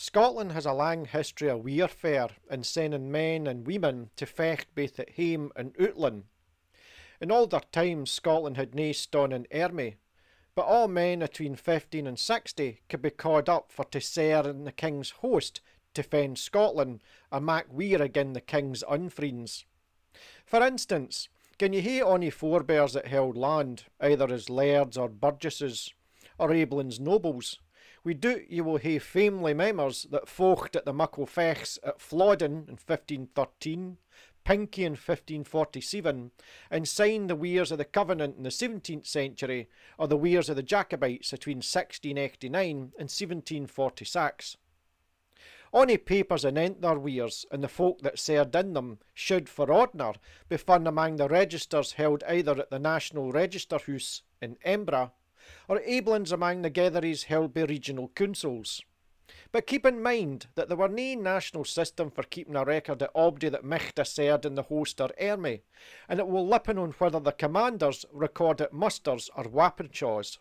Scotland has a lang history of warfare and sending men and women to fecht both at hame and outland. In older times Scotland had nae stonning army, but all men atween 15 and 60 could be called up for to serve in the king's host to fend Scotland and mak war again the king's unfriends. For instance, can ye hae ony forebears that held land, either as lairds or burgesses, or Abelins nobles? We doubt ye will hae family members that focht at the muckle fechts at Flodden in 1513, Pinkie in 1547, and signed the Wars of the Covenant in the 17th century, or the Wars of the Jacobites between 1689 and 1746. Ony papers anent their weirs, and the folk that served in them should, for ordner, be found among the registers held either at the National Register House in Embra, or Abelins among the gatheries held by regional councils. But keep in mind that there were nae national system for keeping a record of obdy that michta served in the host or army, and it will lippen on whether the commanders recorded musters or wapenshaws.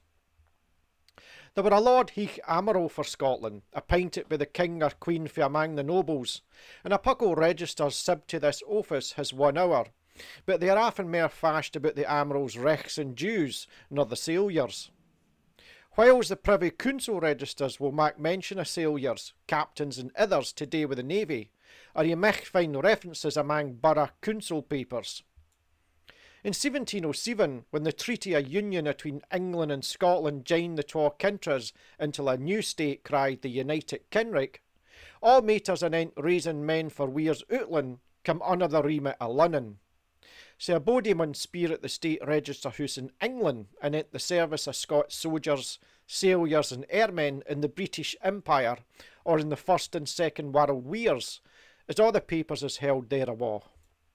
There were a Lord Heath Amaral for Scotland, appointed by the king or queen for among the nobles, and a puckle registers sib to this office has 1 hour, but they are often more fashed about the Amaral's rechts and dues nor the sailors. Whiles the Privy Council registers will make mention of sailors, captains and others to do with the navy, or ye might find references among borough council papers. In 1707, when the Treaty of Union between England and Scotland joined the twa countries until a new state cried the United Kinrick, all matters anent raising men for weirs outland come under the remit of Lunnon. So a body mun speer at the State Register House in England anent the service of Scots soldiers, sailors and airmen in the British Empire or in the First and Second World Wars, as all the papers is held thereawa.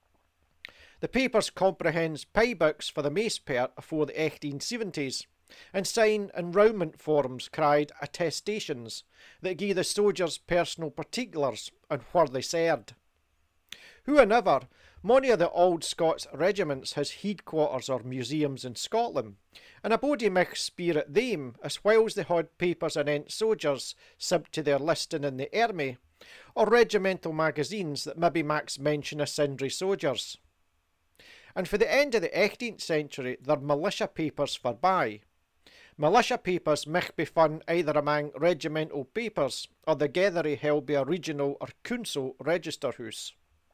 The papers comprehends pie books for the mace part afore the 1870s, and sign enrowment forms cried attestations that gie the soldiers personal particulars and where they served. However, many of the old Scots regiments has headquarters or museums in Scotland, and a body might speer at them as whiles they had papers anent soldiers sib to their listing in the army, or regimental magazines that maybe makes mention of sundry soldiers. And for the end of the 18th century, there militia papers forby. Militia papers might be found either among regimental papers or the gathery held by a regional or council register house.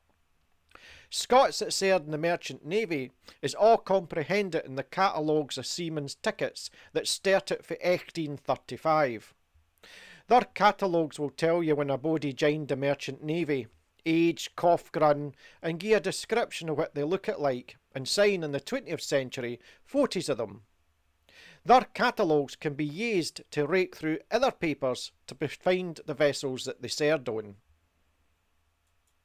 Scots that served in the merchant navy is all comprehended in the catalogues of seamen's tickets that started for 1835. Their catalogues will tell you when a body joined the merchant navy, age, cough-grun, and gie a description of what they look at like, and sign in the 20th century photos of them. Their catalogues can be used to rake through other papers to find the vessels that they served on.